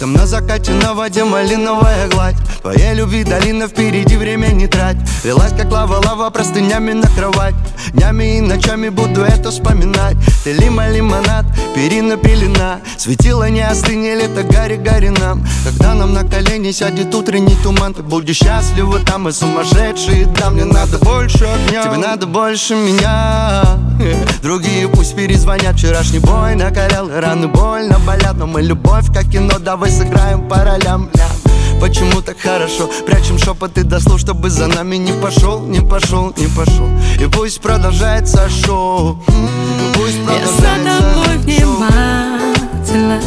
Там на закате на воде малиновая гладь. Твоей любви долина, впереди время не трать. Лилась как лава простынями на кровать. Днями и ночами буду это вспоминать. Ты лимонад, перина пелена. Светило не остынь, лето гари нам. Когда нам на колени сядет утренний туман, ты будешь счастлива там, мы сумасшедшие. Да, мне надо больше огня, тебе надо больше меня. Другие пусть перезвонят, вчерашний бой накалял, раны больно болят. Но мы любовь как кино, давай сыграем по ролям. Почему так хорошо? Прячем шепоты до слов, чтобы за нами не пошел. И пусть продолжается шоу. Пусть продолжается. Я за тобой внимательно.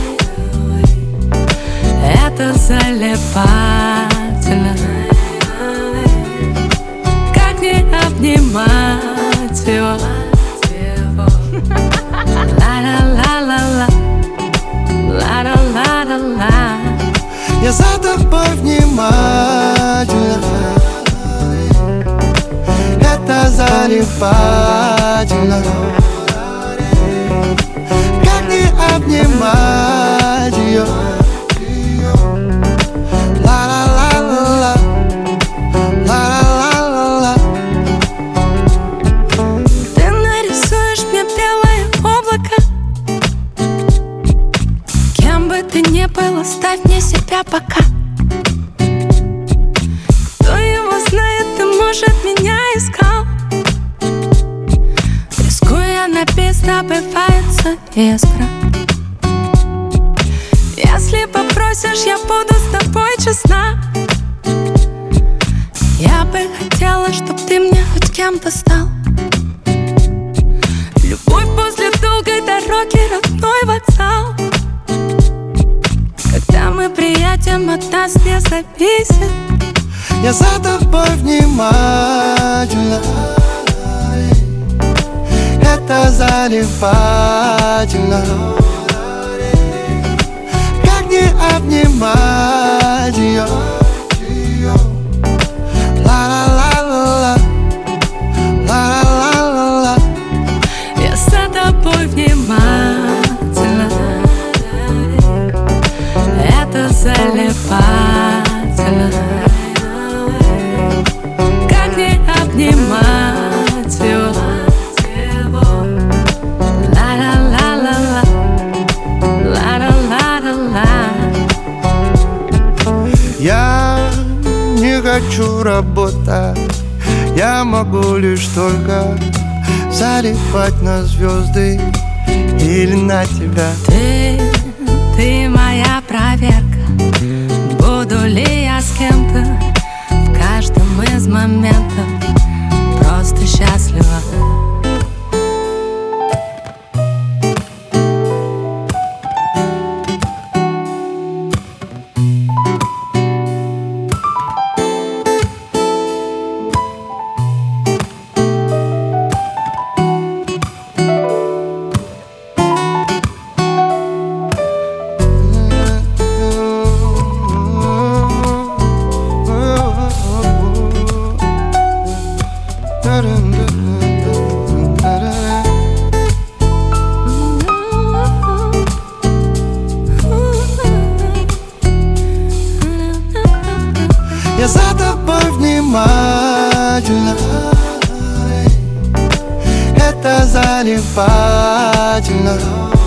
Это залипательно. Как не обнимать его? Ла-ла-ла-ла-ла, ла-ла-ла-ла-ла. Я за тобой внимательно. Это залипательно. Как не обнимать ее? Ла-ла-ла-ла-ла, ла-ла-ла-ла-ла. Ты нарисуешь мне белое облако. Кем бы ты ни был, оставь мне себя пока. Кто его знает, ты, может, меня искал. Рискуя написано, бывается искра. Если попросишь, я буду с тобой честна. Я бы хотела, чтоб ты мне хоть кем-то стал. Любовь после долгой дороги, родной вокзал. Когда мы приедем, от нас не зависит. Я за тобой внимательно. Это залипательно. Как не обнимать ее? Ла-ла-ла-ла-ла, ла-ла-ла-ла-ла. Я за тобой внимательно. Это залипательно. Как не обнимать его? Ла-ла-ла-ла-ла, ла-ла-ла-ла-ла. Я не хочу работать. Я могу лишь только залипать на звезды или на тебя. Ты моя проверка. Буду ли я с кем-то в каждом из моментов просто счастлива. Я за тобой внимательно. Это залипательно.